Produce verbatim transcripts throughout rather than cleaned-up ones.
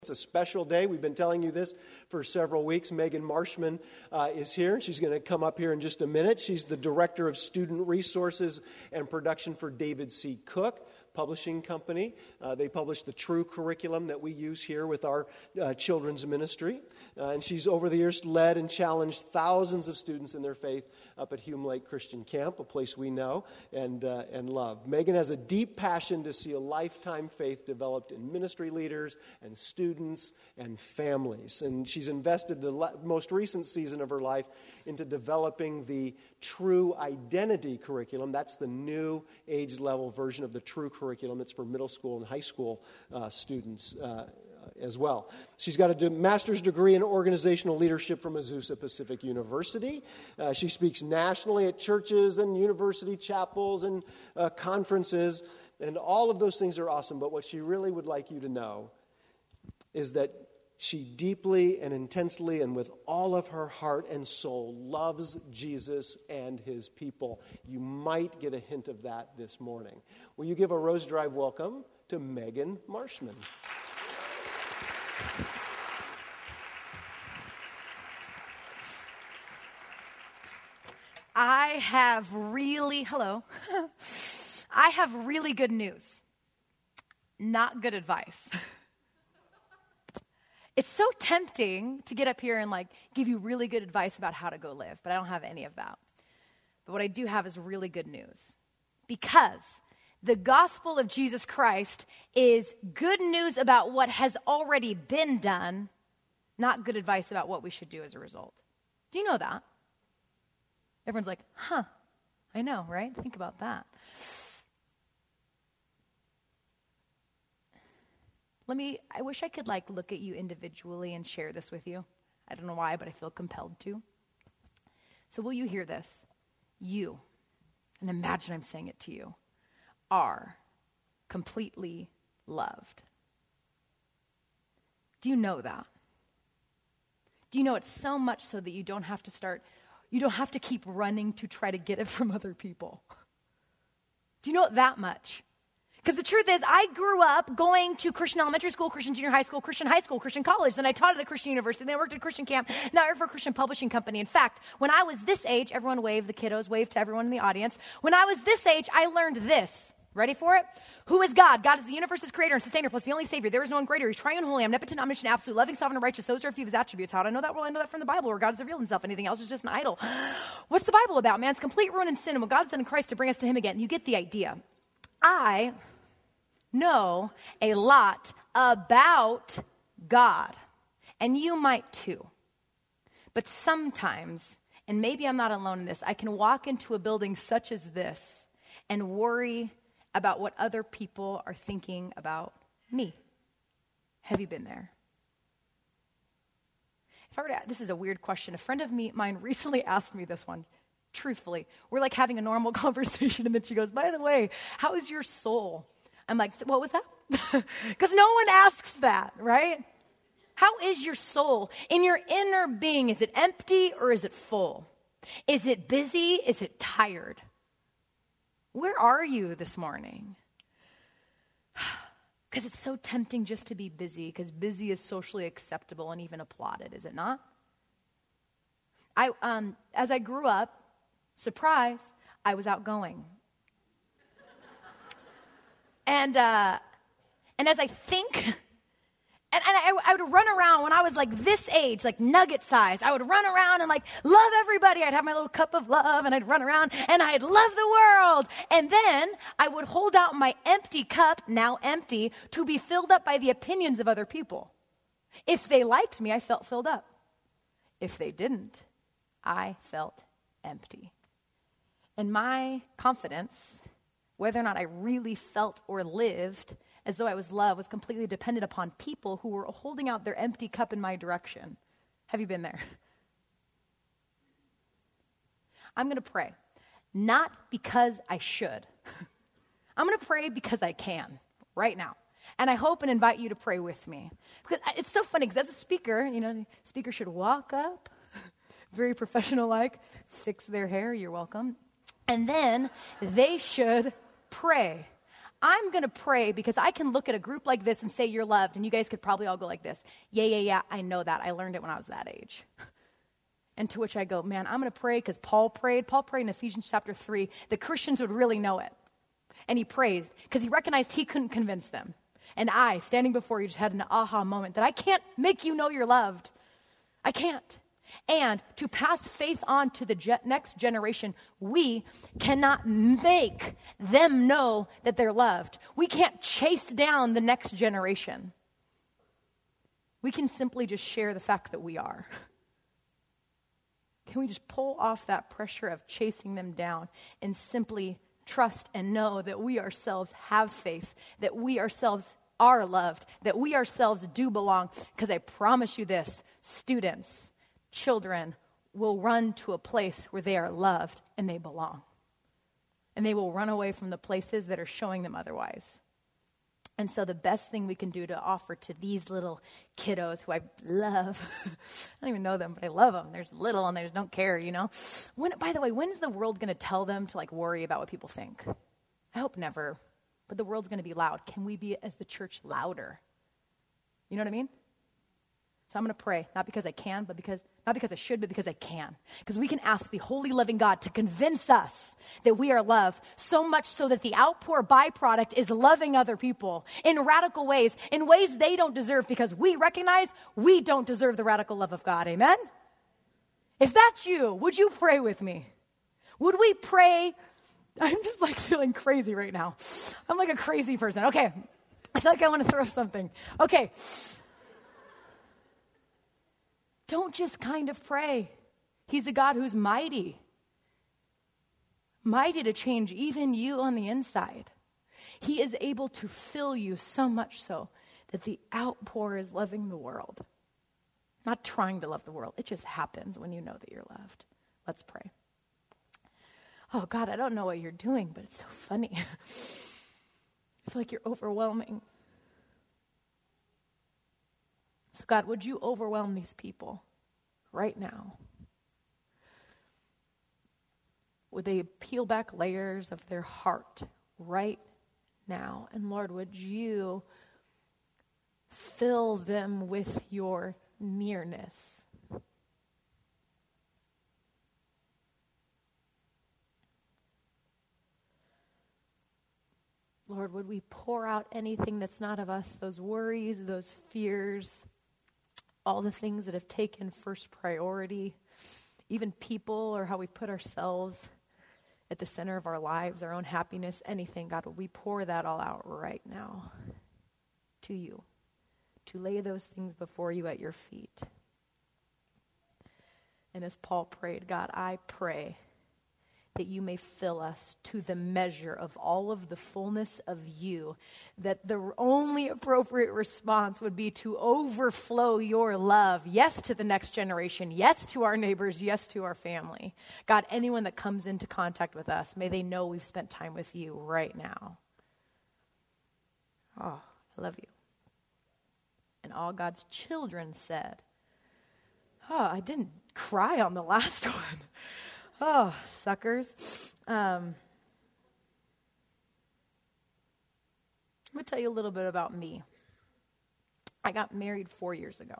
It's a special day. We've been telling you this for several weeks. Megan Marshman uh, is here, and she's going to come up here in just a minute. She's the Director of Student Resources and Production for David C. Cook Publishing Company. Uh, they publish the True curriculum that we use here with our uh, children's ministry. Uh, and she's over the years led and challenged thousands of students in their faith up at Hume Lake Christian Camp, a place we know and uh, and love. Megan has a deep passion to see a lifetime faith developed in ministry leaders and students and families. And she's invested the le- most recent season of her life into developing the True Identity curriculum. That's the new age-level version of the True curriculum. It's for middle school and high school uh, students uh, as well. She's got a de- master's degree in organizational leadership from Azusa Pacific University. Uh, she speaks nationally at churches and university chapels and uh, conferences, and all of those things are awesome. But what she really would like you to know is that she deeply and intensely and with all of her heart and soul loves Jesus and his people. You might get a hint of that this morning. Will you give a Rose Drive welcome to Megan Marshman? I have really, hello, I have really good news, not good advice. It's so tempting to get up here and like give you really good advice about how to go live, but I don't have any of that. But what I do have is really good news, because the gospel of Jesus Christ is good news about what has already been done, not good advice about what we should do as a result. Do you know that? Everyone's like, huh, I know, right? Think about that. Let me, I wish I could like look at you individually and share this with you. I don't know why, but I feel compelled to. So will you hear this? You, and imagine I'm saying it to you, are completely loved. Do you know that? Do you know it so much so that you don't have to start, you don't have to keep running to try to get it from other people? Do you know it that much? Because the truth is, I grew up going to Christian elementary school, Christian junior high school, Christian high school, Christian college. Then I taught at a Christian university. Then I worked at a Christian camp. Now I work for a Christian publishing company. In fact, when I was this age, everyone waved, the kiddos waved to everyone in the audience. When I was this age, I learned this. Ready for it? Who is God? God is the universe's creator and sustainer, plus the only Savior. There is no one greater. He's triune, holy, omnipotent, omniscient, absolute, loving, sovereign, and righteous. Those are a few of his attributes. How do I know that? Well, I know that from the Bible, where God has revealed himself. Anything else is just an idol. What's the Bible about? Man's complete ruin and sin, and what God's done in Christ to bring us to him again. You get the idea. I know a lot about God, and you might too. But sometimes, and maybe I'm not alone in this, I can walk into a building such as this and worry about what other people are thinking about me. Have you been there? If I were to, this is a weird question. A friend of me, mine recently asked me this one, truthfully. We're like having a normal conversation, and then she goes, by the way, how is your soul? I'm like, what was that? Because no one asks that, right? How is your soul? In your inner being, is it empty or is it full? Is it busy? Is it tired? Where are you this morning? Because it's so tempting just to be busy, because busy is socially acceptable and even applauded, is it not? I, um, as I grew up, surprise, I was outgoing. And uh, and as I think, and, and I, I would run around when I was like this age, like nugget size. I would run around and like love everybody. I'd have my little cup of love, and I'd run around and I'd love the world. And then I would hold out my empty cup, now empty, to be filled up by the opinions of other people. If they liked me, I felt filled up. If they didn't, I felt empty. And my confidence, whether or not I really felt or lived as though I was loved, was completely dependent upon people who were holding out their empty cup in my direction. Have you been there? I'm going to pray, not because I should. I'm going to pray because I can right now. And I hope and invite you to pray with me. Because it's so funny, because as a speaker, you know, the speaker should walk up, very professional-like, fix their hair, you're welcome. And then they should pray. I'm going to pray because I can look at a group like this and say you're loved, and you guys could probably all go like this. Yeah, yeah, yeah, I know that. I learned it when I was that age. And to which I go, man, I'm going to pray because Paul prayed. Paul prayed in Ephesians chapter three that Christians would really know it. And he prayed because he recognized he couldn't convince them. And I, standing before you, just had an aha moment that I can't make you know you're loved. I can't. And to pass faith on to the ge- next generation, we cannot make them know that they're loved. We can't chase down the next generation. We can simply just share the fact that we are. Can we just pull off that pressure of chasing them down and simply trust and know that we ourselves have faith, that we ourselves are loved, that we ourselves do belong? Because I promise you this, students, children will run to a place where they are loved and they belong. And they will run away from the places that are showing them otherwise. And so the best thing we can do to offer to these little kiddos who I love, I don't even know them, but I love them. There's little and they just don't care, you know. When, by the way, when's the world going to tell them to like worry about what people think? I hope never. But the world's going to be loud. Can we be, as the church, louder? You know what I mean? So I'm going to pray, not because I can, but because, not because I should, but because I can. Because we can ask the holy living God to convince us that we are loved, so much so that the outpour byproduct is loving other people in radical ways, in ways they don't deserve, because we recognize we don't deserve the radical love of God. Amen? If that's you, would you pray with me? Would we pray? I'm just like feeling crazy right now. I'm like a crazy person. Okay. I feel like I want to throw something. Okay. Don't just kind of pray. He's a God who's mighty. Mighty to change even you on the inside. He is able to fill you so much so that the outpour is loving the world. Not trying to love the world. It just happens when you know that you're loved. Let's pray. Oh, God, I don't know what you're doing, but it's so funny. I feel like you're overwhelming. So, God, would you overwhelm these people right now? Would they peel back layers of their heart right now? And, Lord, would you fill them with your nearness? Lord, would we pour out anything that's not of us, those worries, those fears, all the things that have taken first priority, even people or how we put ourselves at the center of our lives, our own happiness, anything. God, would we pour that all out right now to you, to lay those things before you at your feet. And as Paul prayed, God, I pray that you may fill us to the measure of all of the fullness of you, that the only appropriate response would be to overflow your love, yes, to the next generation, yes, to our neighbors, yes, to our family. God, anyone that comes into contact with us, may they know we've spent time with you right now. Oh, I love you. And all God's children said, oh, I didn't cry on the last one. Oh, suckers. Um, I'm going to tell you a little bit about me. I got married four years ago.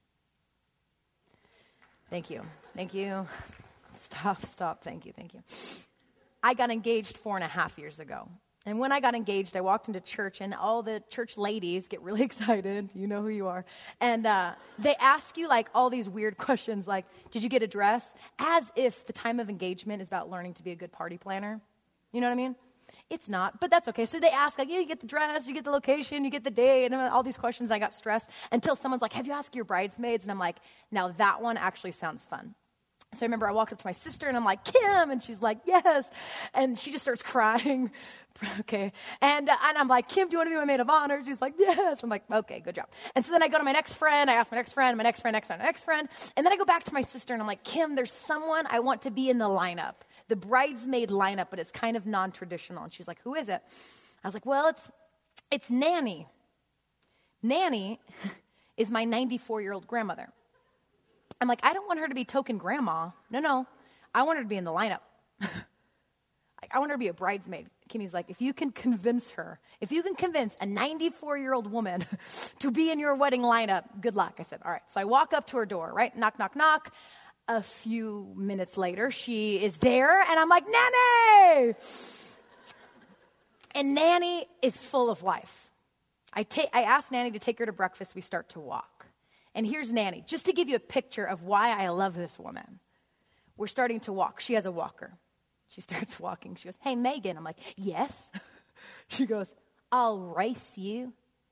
Thank you. Thank you. Stop, stop. Thank you, thank you. I got engaged four and a half years ago. And when I got engaged, I walked into church, and all the church ladies get really excited. You know who you are. And uh, they ask you, like, all these weird questions, like, did you get a dress? As if the time of engagement is about learning to be a good party planner. You know what I mean? It's not, but that's okay. So they ask, like, yeah, you get the dress, you get the location, you get the day, and all these questions. I got stressed until someone's like, have you asked your bridesmaids? And I'm like, now that one actually sounds fun. So I remember I walked up to my sister, and I'm like, Kim, and she's like, yes. And she just starts crying. Okay. And, uh, and I'm like, Kim, do you want to be my maid of honor? She's like, yes. I'm like, okay, good job. And so then I go to my next friend. I ask my next friend, my next friend, next friend, next friend. And then I go back to my sister, and I'm like, Kim, there's someone I want to be in the lineup, the bridesmaid lineup, but it's kind of non-traditional. And she's like, who is it? I was like, well, it's it's Nanny. Nanny is my ninety-four-year-old grandmother. I'm like, I don't want her to be token grandma. No, no. I want her to be in the lineup. I want her to be a bridesmaid. Kenny's like, if you can convince her, if you can convince a ninety-four-year-old woman to be in your wedding lineup, good luck. I said, all right. So I walk up to her door, right? Knock, knock, knock. A few minutes later, she is there, and I'm like, Nanny! And Nanny is full of life. I, ta- I asked Nanny to take her to breakfast. We start to walk. And here's Nanny, just to give you a picture of why I love this woman. We're starting to walk. She has a walker. She starts walking. She goes, hey, Megan. I'm like, yes. She goes, I'll race you.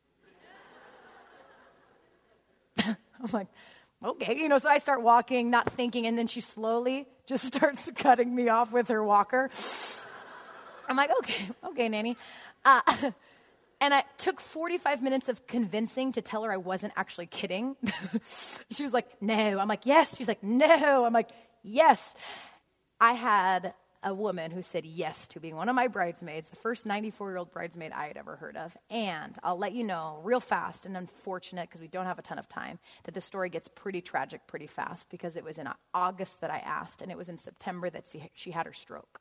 I'm like, okay. You know, so I start walking, not thinking, and then she slowly just starts cutting me off with her walker. I'm like, okay, okay, Nanny. Uh, and it took forty-five minutes of convincing to tell her I wasn't actually kidding. She was like, no. I'm like, yes. She's like, no. I'm like, yes. I had a woman who said yes to being one of my bridesmaids, the first ninety-four-year-old bridesmaid I had ever heard of. And I'll let you know real fast and unfortunate, because we don't have a ton of time, that the story gets pretty tragic pretty fast, because it was in August that I asked, and it was in September that she had her stroke.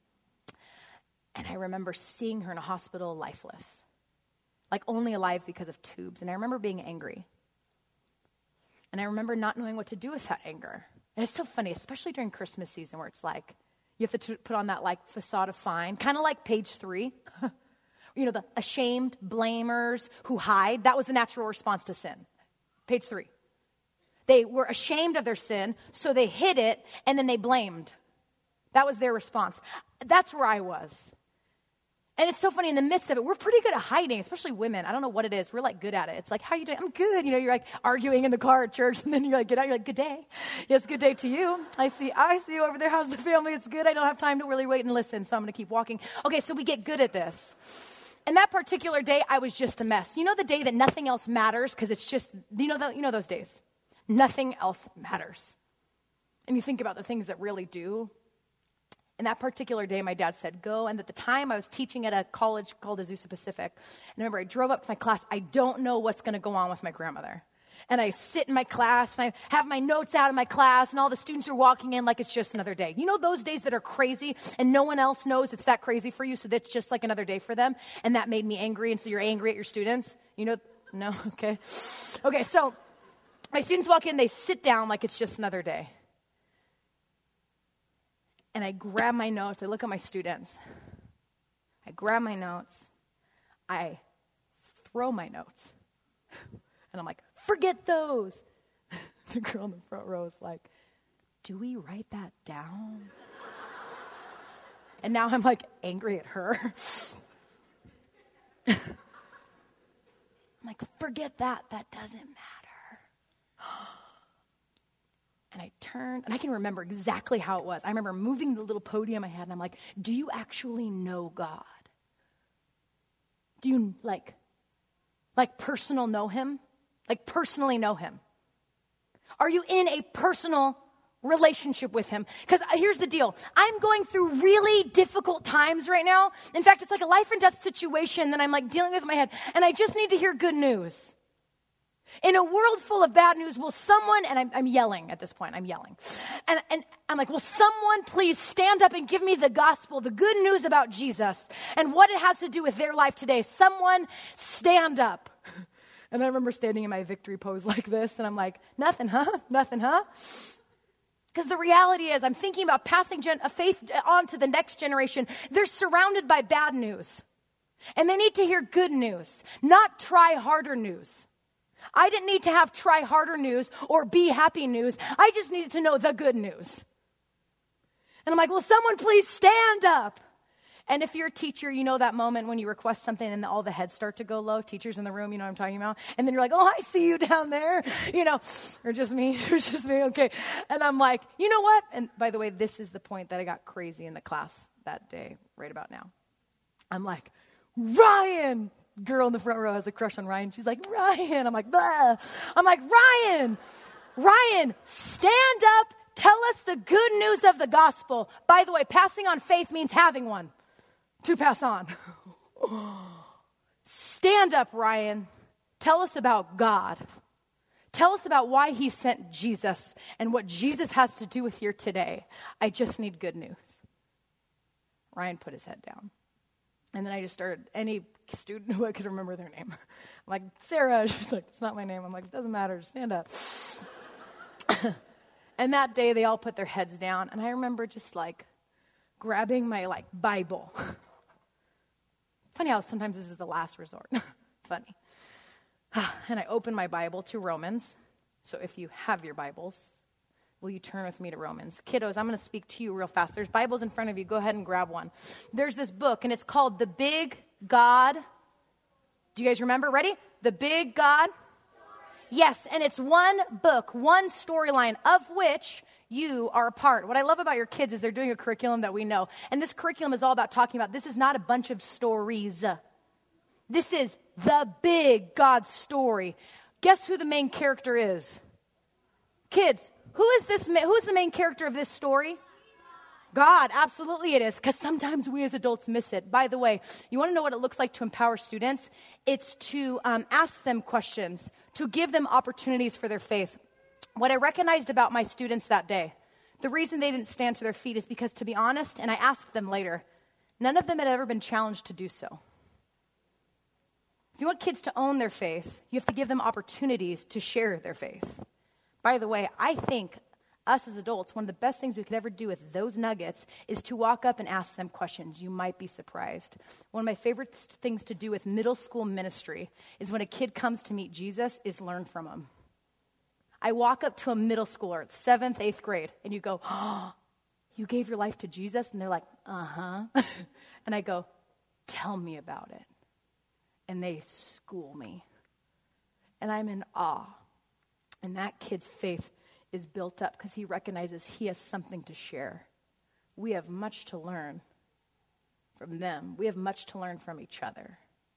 And I remember seeing her in a hospital lifeless, like only alive because of tubes. And I remember being angry. And I remember not knowing what to do with that anger. And it's so funny, especially during Christmas season, where it's like, you have to t- put on that like facade of fine, kind of like page three. You know, the ashamed blamers who hide. That was the natural response to sin. Page three. They were ashamed of their sin, so they hid it, and then they blamed. That was their response. That's where I was. And it's so funny, in the midst of it, we're pretty good at hiding, especially women. I don't know what it is. We're like good at it. It's like, how are you doing? I'm good. You know, you're like arguing in the car at church, and then you're like, get out. You're like, good day. Yes, good day to you. I see, I see you over there. How's the family? It's good. I don't have time to really wait and listen, so I'm going to keep walking. Okay, so we get good at this. And that particular day, I was just a mess. You know the day that nothing else matters, because it's just, you know, the, you know those days. Nothing else matters. And you think about the things that really do. And that particular day, my dad said, go. And at the time, I was teaching at a college called Azusa Pacific. And I remember I drove up to my class. I don't know what's going to go on with my grandmother. And I sit in my class, and I have my notes out of my class, and all the students are walking in like it's just another day. You know those days that are crazy, and no one else knows it's that crazy for you, so that's just like another day for them? And that made me angry, and so you're angry at your students? You know, no? Okay. Okay, so my students walk in, they sit down like it's just another day. And I grab my notes. I look at my students. I grab my notes. I throw my notes. And I'm like, forget those. The girl in the front row is like, do we write that down? And now I'm like angry at her. I'm like, forget that. That doesn't matter. And I turned, and I can remember exactly how it was. I remember moving the little podium I had, and I'm like, do you actually know God? Do you, like, like personal know him? Like personally know him? Are you in a personal relationship with him? Because here's the deal. I'm going through really difficult times right now. In fact, it's like a life and death situation that I'm like dealing with in my head, and I just need to hear good news. In a world full of bad news, will someone, and I'm, I'm yelling at this point, I'm yelling. And, and I'm like, will someone please stand up and give me the gospel, the good news about Jesus and what it has to do with their life today? Someone stand up. And I remember standing in my victory pose like this, and I'm like, nothing, huh? Nothing, huh? Because the reality is, I'm thinking about passing gen- a faith on to the next generation. They're surrounded by bad news. And they need to hear good news, not try harder news. I didn't need to have try harder news or be happy news. I just needed to know the good news. And I'm like, will someone please stand up? And if you're a teacher, you know that moment when you request something and all the heads start to go low. Teachers in the room, you know what I'm talking about? And then you're like, oh, I see you down there. You know, or just me, or just me, okay. And I'm like, you know what? And by the way, this is the point that I got crazy in the class that day, right about now. I'm like, Ryan! Girl in the front row has a crush on Ryan. She's like, Ryan. I'm like, blah. I'm like, Ryan, Ryan, stand up. Tell us the good news of the gospel. By the way, passing on faith means having one to pass on. Stand up, Ryan. Tell us about God. Tell us about why he sent Jesus and what Jesus has to do with your today. I just need good news. Ryan put his head down. And then I just started, any student who I could remember their name. I'm like, Sarah. She's like, it's not my name. I'm like, it doesn't matter. Stand up. And that day, they all put their heads down. And I remember just like grabbing my like Bible. Funny how sometimes this is the last resort. Funny. And I opened my Bible to Romans. So if you have your Bibles, will you turn with me to Romans? Kiddos, I'm going to speak to you real fast. There's Bibles in front of you. Go ahead and grab one. There's this book, and it's called The Big God. Do you guys remember? Ready? The Big God. Yes, and it's one book, one storyline of which you are a part. What I love about your kids is they're doing a curriculum that we know. And this curriculum is all about talking about this is not a bunch of stories. This is the big God story. Guess who the main character is? Kids, who is this? Who is the main character of this story? God, absolutely it is, because sometimes we as adults miss it. By the way, you want to know what it looks like to empower students? It's to um, ask them questions, to give them opportunities for their faith. What I recognized about my students that day, the reason they didn't stand to their feet is because, to be honest, and I asked them later, none of them had ever been challenged to do so. If you want kids to own their faith, you have to give them opportunities to share their faith. By the way, I think us as adults, one of the best things we could ever do with those nuggets is to walk up and ask them questions. You might be surprised. One of my favorite things to do with middle school ministry is when a kid comes to meet Jesus is learn from him. I walk up to a middle schooler, it's seventh, eighth grade, and you go, oh, you gave your life to Jesus? And they're like, uh-huh. And I go, tell me about it. And they school me. And I'm in awe. And that kid's faith is built up because he recognizes he has something to share. We have much to learn from them. We have much to learn from each other.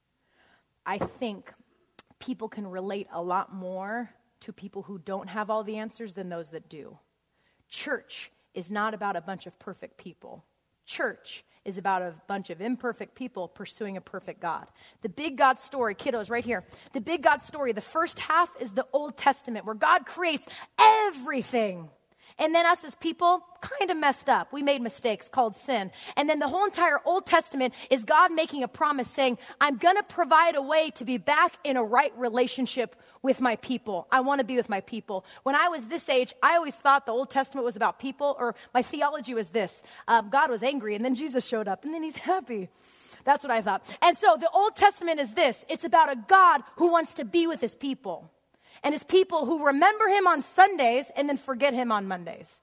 I think people can relate a lot more to people who don't have all the answers than those that do. Church is not about a bunch of perfect people. Church is about a bunch of imperfect people pursuing a perfect God. The big God story, kiddos, right here. The big God story, the first half is the Old Testament, where God creates everything. And then us as people kind of messed up. We made mistakes called sin. And then the whole entire Old Testament is God making a promise saying, I'm going to provide a way to be back in a right relationship with my people. I want to be with my people. When I was this age, I always thought the Old Testament was about people, or my theology was this. Um, God was angry, and then Jesus showed up, and then he's happy. That's what I thought. And so the Old Testament is this. It's about a God who wants to be with his people. And his people who remember him on Sundays and then forget him on Mondays.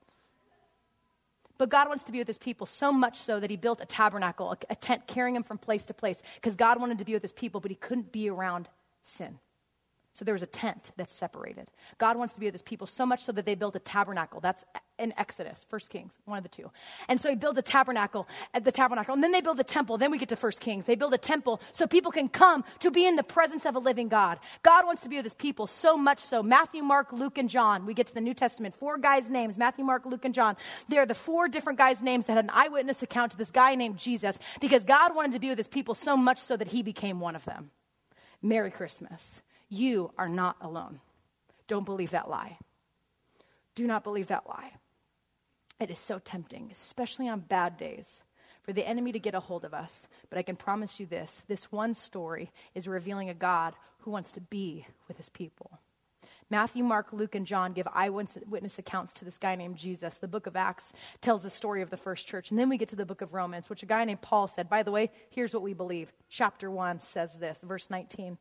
But God wants to be with his people so much so that he built a tabernacle, a, a tent carrying him from place to place, because God wanted to be with his people, but he couldn't be around sin. So there was a tent that's separated. God wants to be with his people so much so that they built a tabernacle. That's in Exodus, First Kings, one of the two. And so he built a tabernacle at the tabernacle, and then they build a temple. Then we get to First Kings. They build a temple so people can come to be in the presence of a living God. God wants to be with his people so much so. Matthew, Mark, Luke, and John. We get to the New Testament. Four guys' names, Matthew, Mark, Luke, and John. They're the four different guys' names that had an eyewitness account to this guy named Jesus, because God wanted to be with his people so much so that he became one of them. Merry Christmas. You are not alone. Don't believe that lie. Do not believe that lie. It is so tempting, especially on bad days, for the enemy to get a hold of us. But I can promise you this, this one story is revealing a God who wants to be with his people. Matthew, Mark, Luke, and John give eyewitness accounts to this guy named Jesus. The book of Acts tells the story of the first church. And then we get to the book of Romans, which a guy named Paul said, by the way, here's what we believe. Chapter one says this, verse nineteen.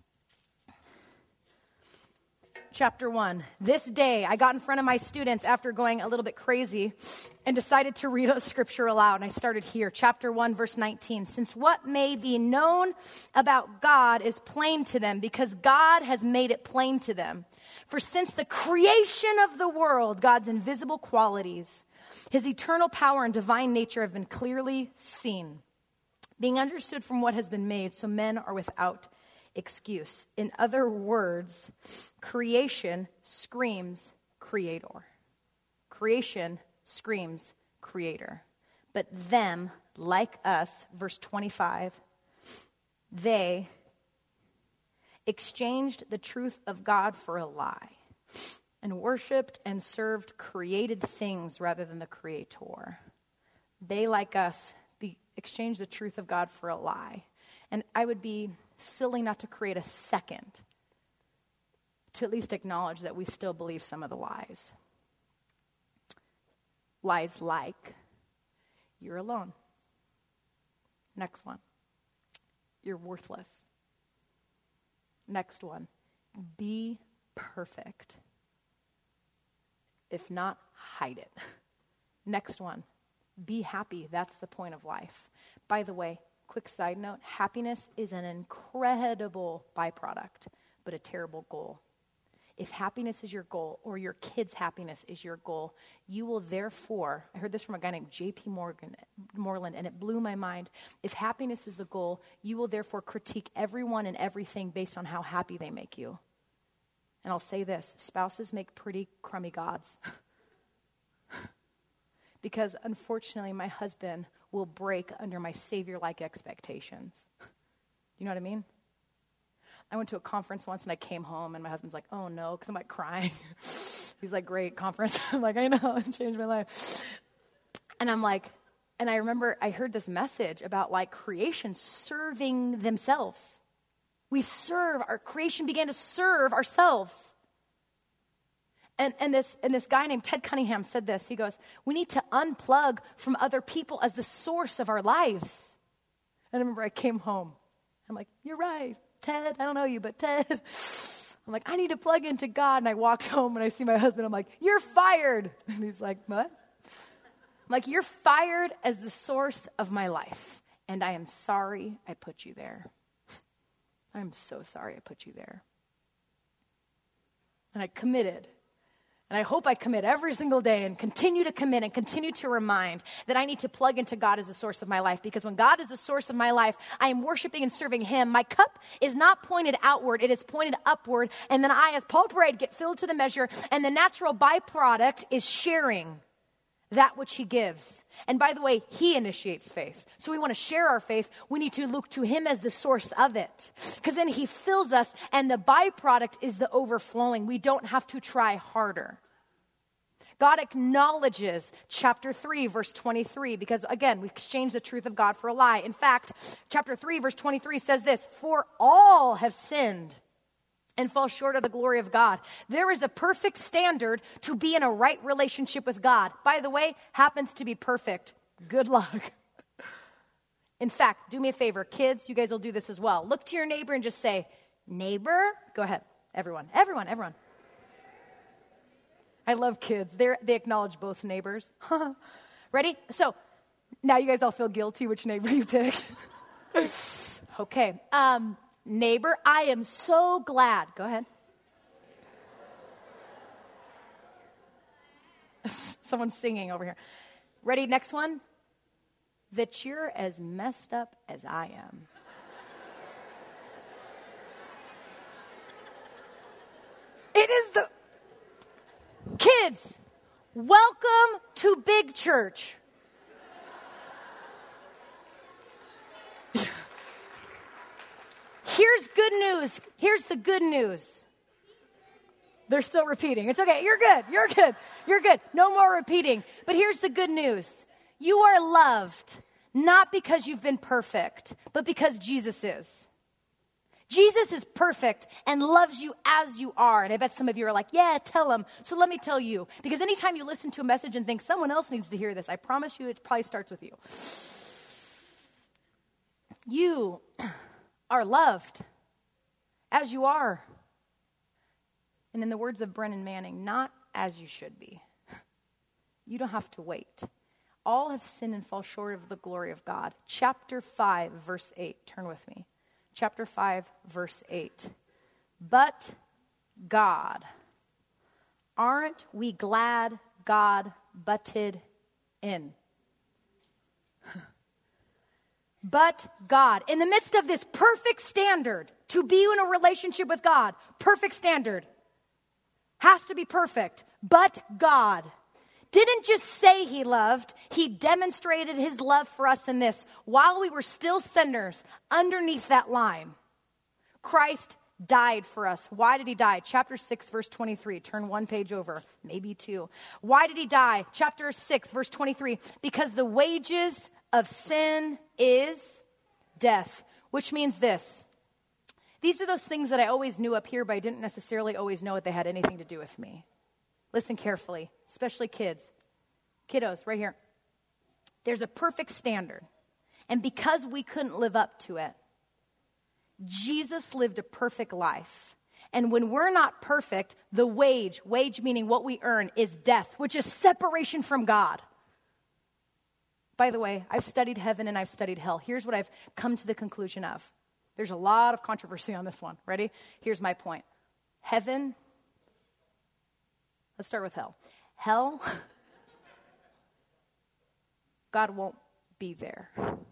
Chapter one, this day I got in front of my students after going a little bit crazy and decided to read a scripture aloud. And I started here, chapter one, verse nineteen. Since what may be known about God is plain to them, because God has made it plain to them. For since the creation of the world, God's invisible qualities, his eternal power and divine nature have been clearly seen, being understood from what has been made, so men are without excuse. In other words, creation screams creator. Creation screams creator. But them, like us, verse twenty-five, they exchanged the truth of God for a lie and worshiped and served created things rather than the creator. They, like us, be, exchange the truth of God for a lie. And I would be silly not to create a second to at least acknowledge that we still believe some of the lies. Lies like, you're alone. Next one, you're worthless. Next one, be perfect. If not, hide it. Next one, be happy. That's the point of life. By the way, quick side note, happiness is an incredible byproduct, but a terrible goal. If happiness is your goal, or your kids' happiness is your goal, you will therefore, I heard this from a guy named J P Morgan, Moreland, and it blew my mind. If happiness is the goal, you will therefore critique everyone and everything based on how happy they make you. And I'll say this, spouses make pretty crummy gods. Because unfortunately, my husband will break under my Savior-like expectations. You know what I mean? I went to a conference once and I came home and my husband's like, oh no, because I'm like crying. He's like, great conference. I'm like, I know, it's changed my life. And I'm like, and I remember I heard this message about like creation serving themselves. We serve, our creation began to serve ourselves. And, and this and this guy named Ted Cunningham said this. He goes, we need to unplug from other people as the source of our lives. And I remember I came home. I'm like, you're right, Ted. I don't know you, but Ted. I'm like, I need to plug into God. And I walked home and I see my husband. I'm like, you're fired. And he's like, what? I'm like, you're fired as the source of my life. And I am sorry I put you there. I'm so sorry I put you there. And I committed. And I hope I commit every single day and continue to commit and continue to remind that I need to plug into God as the source of my life. Because when God is the source of my life, I am worshiping and serving Him. My cup is not pointed outward, it is pointed upward. And then I, as Paul prayed, get filled to the measure. And the natural byproduct is sharing that which He gives. And by the way, He initiates faith. So we want to share our faith. We need to look to Him as the source of it. Because then He fills us and the byproduct is the overflowing. We don't have to try harder. God acknowledges chapter three, verse twenty-three, because again, we exchange the truth of God for a lie. In fact, chapter three, verse twenty-three says this, for all have sinned and fall short of the glory of God. There is a perfect standard to be in a right relationship with God. By the way, happens to be perfect. Good luck. In fact, do me a favor, kids, you guys will do this as well. Look to your neighbor and just say, neighbor. Go ahead, everyone, everyone, everyone. I love kids. They they acknowledge both neighbors. Ready? So now you guys all feel guilty which neighbor you picked. Okay. Um, neighbor, I am so glad. Go ahead. Someone's singing over here. Ready? Next one. That you're as messed up as I am. It is the... Kids, welcome to Big Church. Here's good news. Here's the good news. They're still repeating. It's okay. You're good. You're good. You're good. No more repeating. But here's the good news. You are loved, not because you've been perfect, but because Jesus is. Jesus is perfect and loves you as you are. And I bet some of you are like, yeah, tell him. So let me tell you. Because anytime you listen to a message and think someone else needs to hear this, I promise you it probably starts with you. You are loved as you are. And in the words of Brennan Manning, not as you should be. You don't have to wait. All have sinned and fall short of the glory of God. Chapter five, verse eight. Turn with me. Chapter five, verse eight. But God, aren't we glad God butted in? But God, in the midst of this perfect standard, to be in a relationship with God, perfect standard, has to be perfect. But God didn't just say he loved, he demonstrated his love for us in this. While we were still sinners, underneath that line, Christ died for us. Why did he die? Chapter six, verse twenty-three. Turn one page over, maybe two. Why did he die? Chapter six, verse twenty-three. Because the wages of sin is death, which means this. These are those things that I always knew up here, but I didn't necessarily always know that they had anything to do with me. Listen carefully, especially kids. Kiddos, right here. There's a perfect standard. And because we couldn't live up to it, Jesus lived a perfect life. And when we're not perfect, the wage, wage meaning what we earn, is death, which is separation from God. By the way, I've studied heaven and I've studied hell. Here's what I've come to the conclusion of. There's a lot of controversy on this one. Ready? Here's my point. Heaven, let's start with hell. Hell, God won't be there.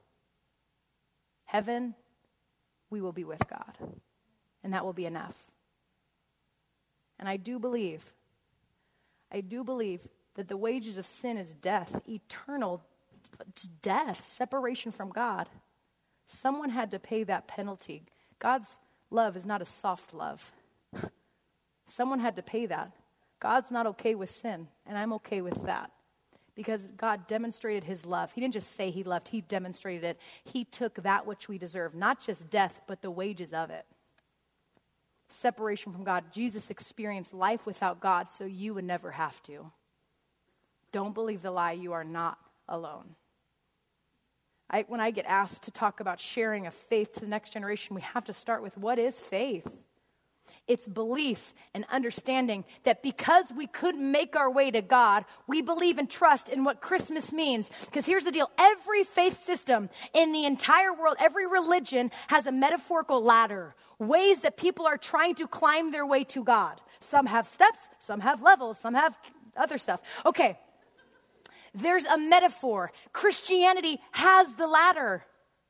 Heaven, we will be with God. And that will be enough. And I do believe, I do believe that the wages of sin is death, eternal death, separation from God. Someone had to pay that penalty. God's love is not a soft love. Someone had to pay that. God's not okay with sin, and I'm okay with that. Because God demonstrated his love. He didn't just say he loved, he demonstrated it. He took that which we deserve, not just death, but the wages of it. Separation from God. Jesus experienced life without God, so you would never have to. Don't believe the lie, you are not alone. I, when I get asked to talk about sharing a faith to the next generation, we have to start with what is faith? It's belief and understanding that because we couldn't make our way to God, we believe and trust in what Christmas means. Because here's the deal. Every faith system in the entire world, every religion has a metaphorical ladder. Ways that people are trying to climb their way to God. Some have steps, some have levels, some have other stuff. Okay. There's a metaphor. Christianity has the ladder.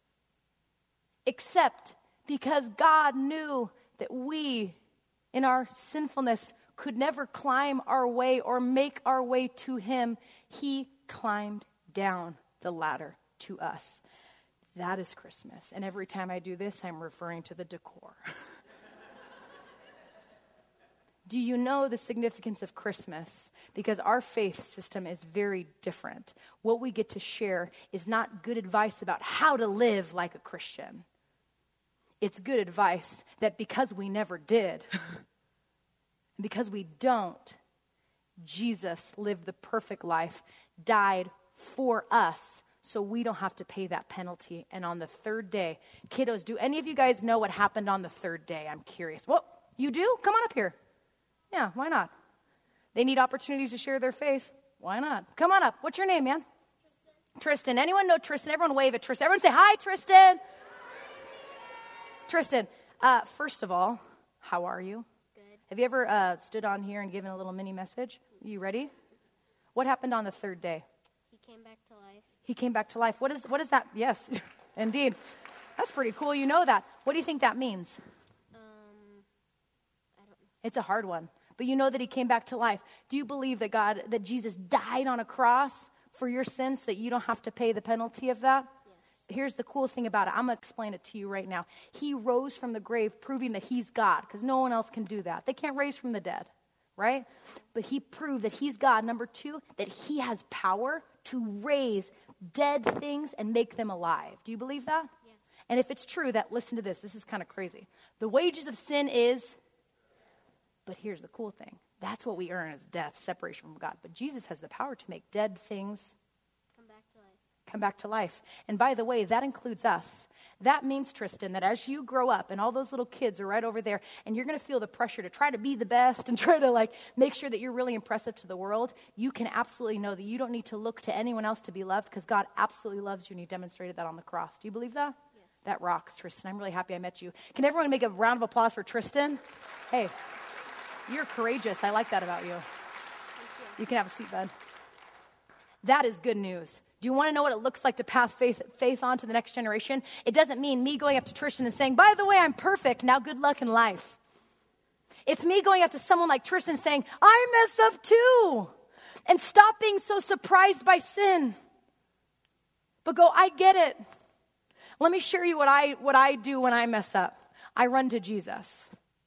Except because God knew that we, in our sinfulness, could never climb our way or make our way to him, he climbed down the ladder to us. That is Christmas. And every time I do this, I'm referring to the decor. Do you know the significance of Christmas? Because our faith system is very different. What we get to share is not good advice about how to live like a Christian. It's good advice that because we never did, and because we don't, Jesus lived the perfect life, died for us, so we don't have to pay that penalty. And on the third day, kiddos, do any of you guys know what happened on the third day? I'm curious. Well, you do? Come on up here. Yeah, why not? They need opportunities to share their faith. Why not? Come on up. What's your name, man? Tristan. Tristan. Anyone know Tristan? Everyone wave at Tristan. Everyone say, hi, Tristan. Hi, Tristan. Tristan, uh, first of all, how are you? Good. Have you ever uh, stood on here and given a little mini message? You ready? What happened on the third day? He came back to life. He came back to life. What is, what is that? Yes, indeed. That's pretty cool. You know that. What do you think that means? Um, I don't know. It's a hard one. But you know that he came back to life. Do you believe that God, that Jesus died on a cross for your sins so that you don't have to pay the penalty of that? Yes. Here's the cool thing about it. I'm going to explain it to you right now. He rose from the grave, proving that he's God, because no one else can do that. They can't raise from the dead, right? But he proved that he's God. Number two, that he has power to raise dead things and make them alive. Do you believe that? Yes. And if it's true, that, listen to this. This is kind of crazy. The wages of sin is... But here's the cool thing. That's what we earn as death, separation from God. But Jesus has the power to make dead things come back to life. Come back to life. And by the way, that includes us. That means, Tristan, that as you grow up and all those little kids are right over there and you're going to feel the pressure to try to be the best and try to like make sure that you're really impressive to the world, you can absolutely know that you don't need to look to anyone else to be loved because God absolutely loves you and he demonstrated that on the cross. Do you believe that? Yes. That rocks, Tristan. I'm really happy I met you. Can everyone make a round of applause for Tristan? Hey. You're courageous. I like that about you. Thank you. You can have a seat, bud. That is good news. Do you want to know what it looks like to pass faith, faith on to the next generation? It doesn't mean me going up to Tristan and saying, by the way, I'm perfect. Now good luck in life. It's me going up to someone like Tristan saying, I mess up too. And stop being so surprised by sin. But go, I get it. Let me share you what I, what I do when I mess up. I run to Jesus.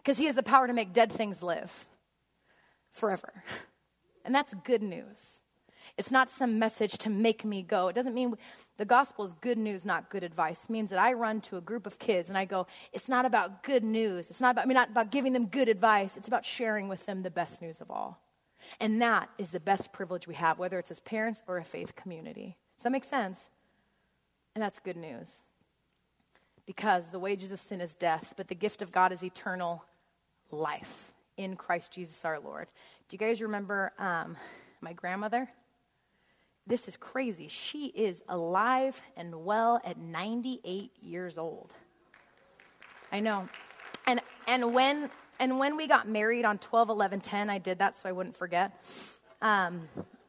Because he has the power to make dead things live forever. And that's good news. It's not some message to make me go. It doesn't mean the gospel is good news, not good advice. It means that I run to a group of kids and I go, it's not about good news. It's not about, I mean, not about giving them good advice. It's about sharing with them the best news of all. And that is the best privilege we have, whether it's as parents or a faith community. Does that make sense? And that's good news. Because the wages of sin is death, but the gift of God is eternal life in Christ Jesus our Lord. Do you guys remember um, my grandmother? This is crazy. She is alive and well at ninety-eight years old. I know. And and when and when we got married on twelve eleven ten, I did that so I wouldn't forget. Um,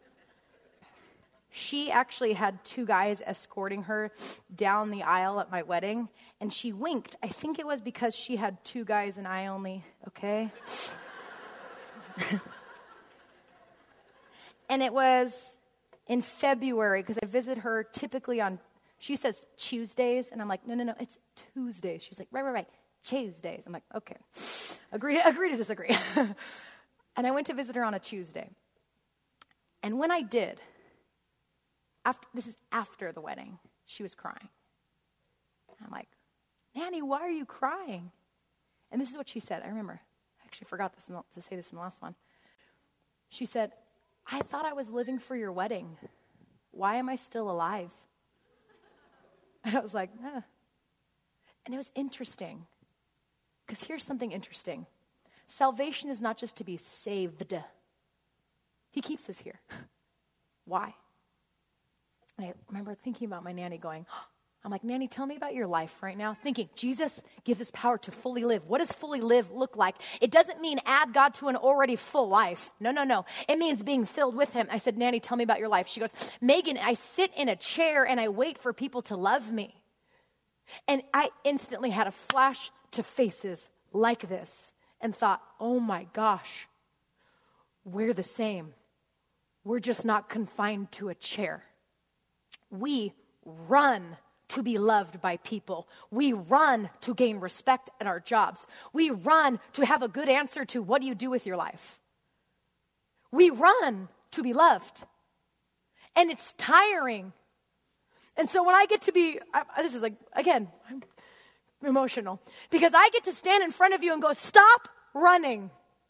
she actually had two guys escorting her down the aisle at my wedding, and she winked. I think it was because she had two guys and I only, okay? And it was in February, because I visit her typically on, she says Tuesdays, and I'm like, no, no, no, it's Tuesdays. She's like, right, right, right, Tuesdays. I'm like, okay, agree to, agree to disagree. And I went to visit her on a Tuesday. And when I did, after, this is after the wedding, she was crying. I'm like, Nanny, why are you crying? And this is what she said. I remember, I actually forgot this in the, to say this in the last one. She said, I thought I was living for your wedding. Why am I still alive? And I was like, eh. And it was interesting. Because here's something interesting. Salvation is not just to be saved. He keeps us here. Why? And I remember thinking about my nanny going, I'm like, Nanny, tell me about your life right now. Thinking, Jesus gives us power to fully live. What does fully live look like? It doesn't mean add God to an already full life. No, no, no. It means being filled with him. I said, Nanny, tell me about your life. She goes, Megan, I sit in a chair and I wait for people to love me. And I instantly had a flash to faces like this and thought, oh my gosh, we're the same. We're just not confined to a chair. We run to be loved by people. We run to gain respect at our jobs. We run to have a good answer to what do you do with your life. We run to be loved. And it's tiring. And so when I get to be, I, this is like, again, I'm emotional. Because I get to stand in front of you and go, stop running.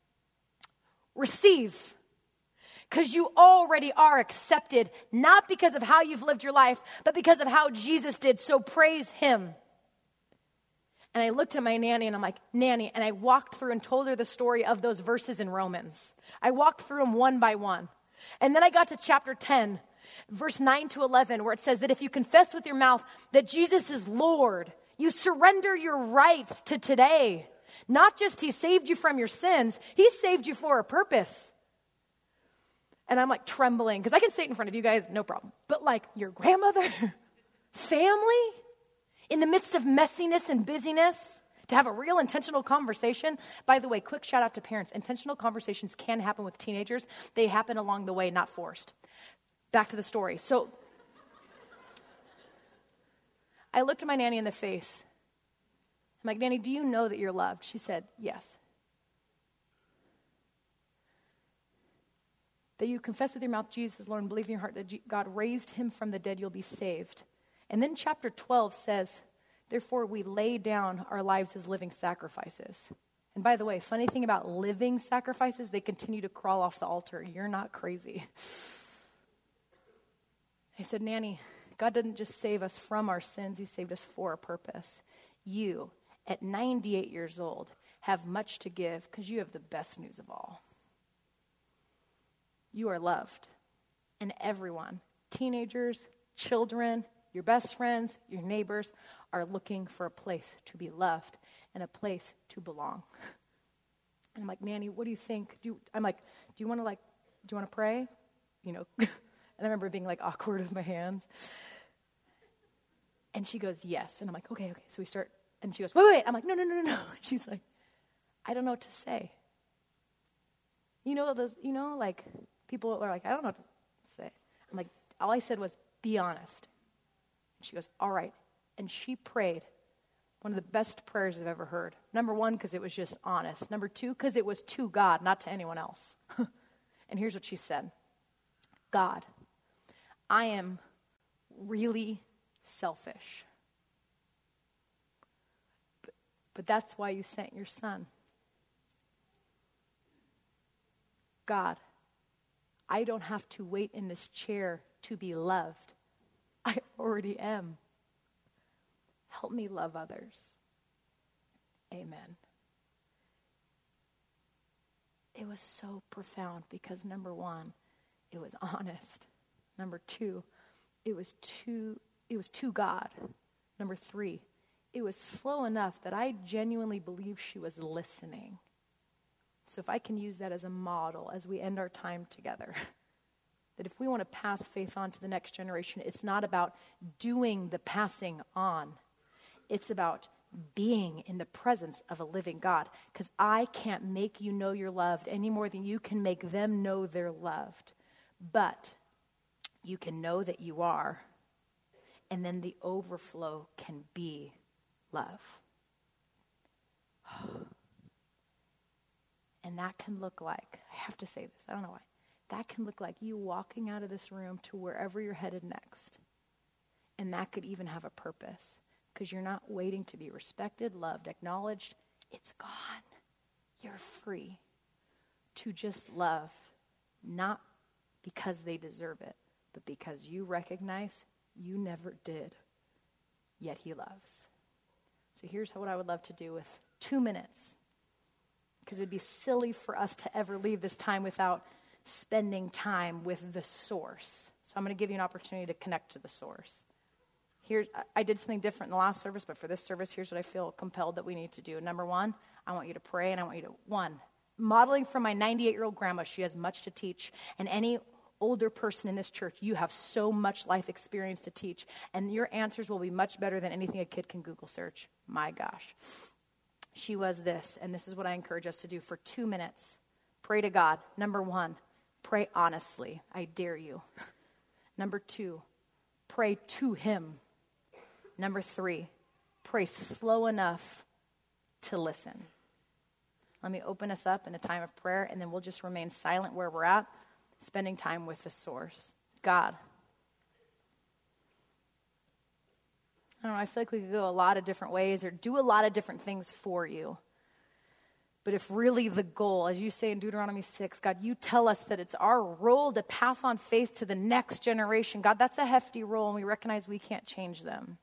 Receive. Because you already are accepted, not because of how you've lived your life, but because of how Jesus did. So praise him. And I looked at my nanny and I'm like, Nanny, and I walked through and told her the story of those verses in Romans. I walked through them one by one. And then I got to chapter ten, verse nine to eleven, where it says that if you confess with your mouth that Jesus is Lord, you surrender your rights to today. Not just he saved you from your sins, he saved you for a purpose. And I'm like trembling, because I can say it in front of you guys, no problem. But like your grandmother, family, in the midst of messiness and busyness, to have a real intentional conversation. By the way, quick shout out to parents. Intentional conversations can happen with teenagers. They happen along the way, not forced. Back to the story. So I looked at my nanny in the face. I'm like, Nanny, do you know that you're loved? She said, yes. That you confess with your mouth Jesus is Lord and believe in your heart that God raised him from the dead, you'll be saved. And then chapter twelve says, therefore we lay down our lives as living sacrifices. And by the way, funny thing about living sacrifices, they continue to crawl off the altar. You're not crazy. I said, Nanny, God didn't just save us from our sins, he saved us for a purpose. You, at ninety-eight years old, have much to give because you have the best news of all. You are loved. And everyone, teenagers, children, your best friends, your neighbors, are looking for a place to be loved and a place to belong. And I'm like, Nanny, what do you think? Do you, I'm like, do you want to like, do you want to pray? You know, and I remember being like awkward with my hands. And she goes, yes. And I'm like, okay, okay. So we start, and she goes, wait, wait. I'm like, no, no, no, no, no. She's like, I don't know what to say. You know those, you know, like, people are like, I don't know what to say. I'm like, all I said was, be honest. And she goes, all right. And she prayed One of the best prayers I've ever heard. Number one, because it was just honest. Number two, because it was to God, not to anyone else. And here's what she said. God, I am really selfish. But, but that's why you sent your son. God, I don't have to wait in this chair to be loved. I already am. Help me love others. Amen. It was so profound because number one, it was honest. Number two, it was to, it was to God. Number three, it was slow enough that I genuinely believe she was listening. So if I can use that as a model as we end our time together, that if we want to pass faith on to the next generation, it's not about doing the passing on. It's about being in the presence of a living God. Because I can't make you know you're loved any more than you can make them know they're loved. But you can know that you are. And then the overflow can be love. And that can look like, I have to say this, I don't know why. That can look like you walking out of this room to wherever you're headed next. And that could even have a purpose. Because you're not waiting to be respected, loved, acknowledged. It's gone. You're free to just love, not because they deserve it, but because you recognize you never did, yet he loves. So here's what I would love to do with two minutes. Because it would be silly for us to ever leave this time without spending time with the source. So I'm going to give you an opportunity to connect to the source. Here, I did something different in the last service, but for this service, here's what I feel compelled that we need to do. Number one, I want you to pray, and I want you to, one, modeling from my ninety-eight-year-old grandma, she has much to teach, and any older person in this church, you have so much life experience to teach, and your answers will be much better than anything a kid can Google search. My gosh. She was this, and this is what I encourage us to do for two minutes. Pray to God. Number one, pray honestly. I dare you. Number two, pray to him. Number three, pray slow enough to listen. Let me open us up in a time of prayer, and then we'll just remain silent where we're at, spending time with the source. God. I don't know, I feel like we could go a lot of different ways or do a lot of different things for you. But if really the goal, as you say in Deuteronomy six, God, you tell us that it's our role to pass on faith to the next generation. God, that's a hefty role, and we recognize we can't change them.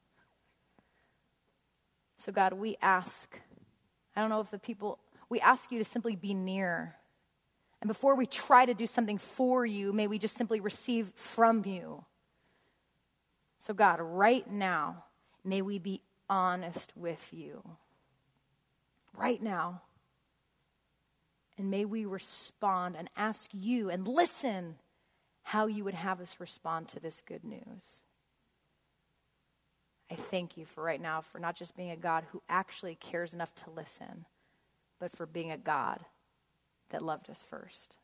So God, we ask, I don't know if the people, we ask you to simply be near. And before we try to do something for you, may we just simply receive from you. So God, right now, may we be honest with you. Right now. And may we respond and ask you and listen how you would have us respond to this good news. I thank you for right now for not just being a God who actually cares enough to listen, but for being a God that loved us first.